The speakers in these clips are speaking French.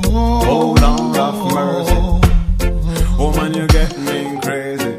Oh Lord of mercy. Oh man, you get me crazy.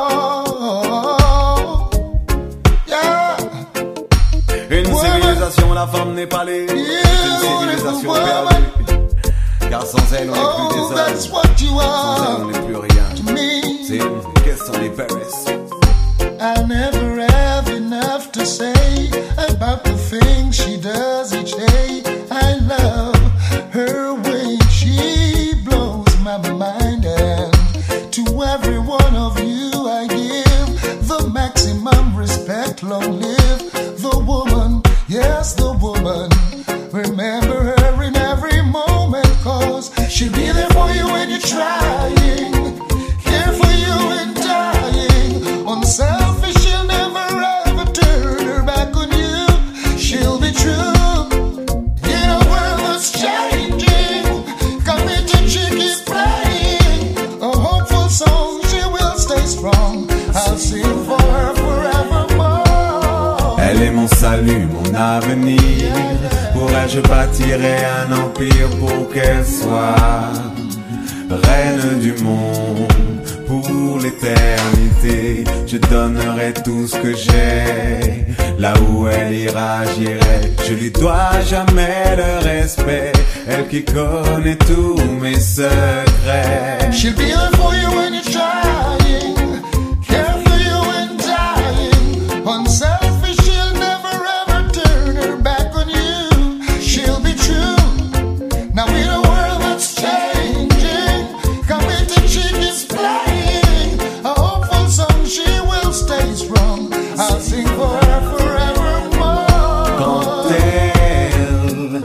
Yeah. Une civilisation, la femme n'est pas libre. Une civilisation perdue. Car sans elle, on n'est plus des hommes. Sans elle, on n'est plus rien. C'est une question des Paris. I never have enough to say about the things she does each day. I love her way, she blows my mind, and to every one of you I give the maximum respect. Long live the woman, yes the woman. Remember her in every moment, cause she'll be there for you when you're trying, care for you in dying. Unselfish, she'll never ever turn her back on you. She'll be true in a world that's changing. Committed, she keeps playing a hopeful song. She will stay strong. I'll sing for her forevermore. Elle est mon salut, mon avenir. Pour elle, je bâtirai un empire pour qu'elle soit reine du monde. Pour l'éternité, je donnerai tout ce que j'ai. Là où elle ira, j'irai. Je lui dois jamais le respect. Elle qui connaît tous mes secrets. She'll be there for you when you're trying, care for you in dying. Unselfish, she'll never ever turn her back on you. She'll be true. Now in a world that's changing, committed, she keeps playing a hopeful song. She will stay strong. I'll sing for her forevermore. Quand elle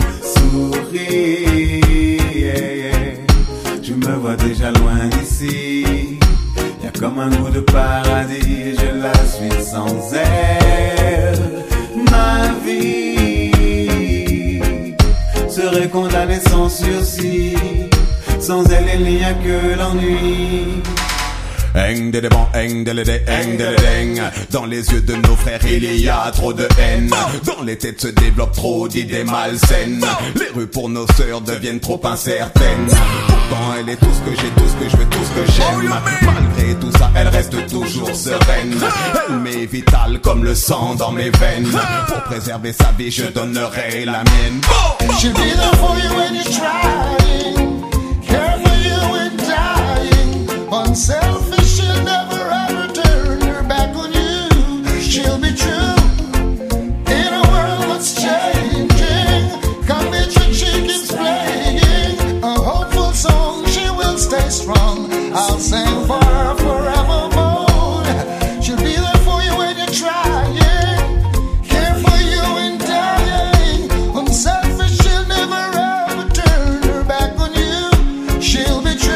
sourit, je me vois déjà loin d'ici. Y a comme un goût de paradis, je la suis sans elle. Ma vie serait condamnée sans sursis. Sans elle, il n'y a que l'ennui. Eng de bon, eng de deng. Dans les yeux de nos frères, il y a trop de haine. Dans les têtes se développent trop d'idées malsaines. Les rues pour nos sœurs deviennent trop incertaines. Pourtant, elle est tout ce que j'ai, tout ce que je veux, tout ce que j'aime. Malgré tout ça, elle reste toujours sereine. Elle m'est vitale comme le sang dans mes veines. Pour préserver sa vie, je donnerai la mienne. She'll be there for you when you're trying, care for you in dying. Unselfish, she'll never ever turn her back on you. She'll be true in a world that's changing. Committed, she keeps playing a hopeful song. She will stay strong. I'll sing for her forevermore. She'll be there for you when you're trying, care for you in dying. Unselfish, she'll never ever turn her back on you. She'll be true.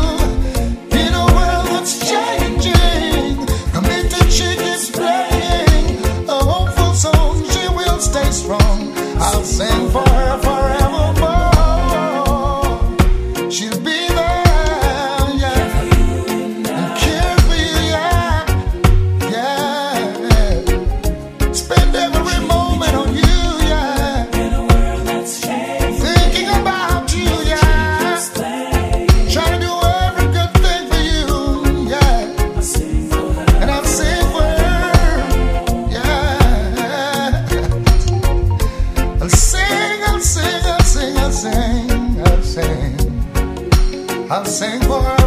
Stay strong. I'll sing for her forevermore. She'll be there, yeah, and care for you, yeah, yeah. Spend every moment on you, yeah. Thinking about you, yeah. Trying to do every good thing for you, yeah. And I'll sing for her, yeah. I'll sing for her.